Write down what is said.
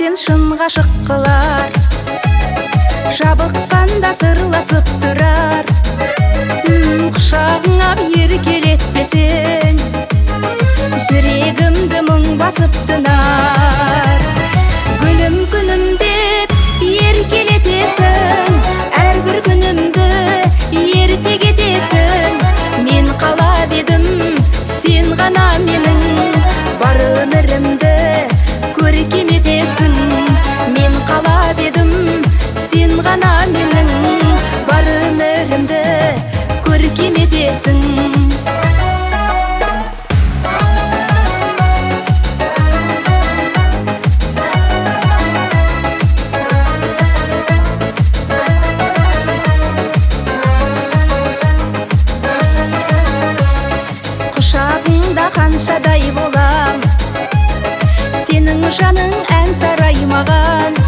сен шын ғашық қылар, жабыққанда сырласып тұрар. Құшағыңа еркелетпесең, жүрегімді мұң басып тынар. Гүлім күнім деп еркелетесің, әрбір күнімді ерте кетесің. Мен қалап едім, сен ғана менің бар өмірімді көркем етесің. Мен қалап едім, сен ғана менің бар өмірімді көркем етесің. Құшағыңда қаншадай болам, сенің жаның ән сарай маған.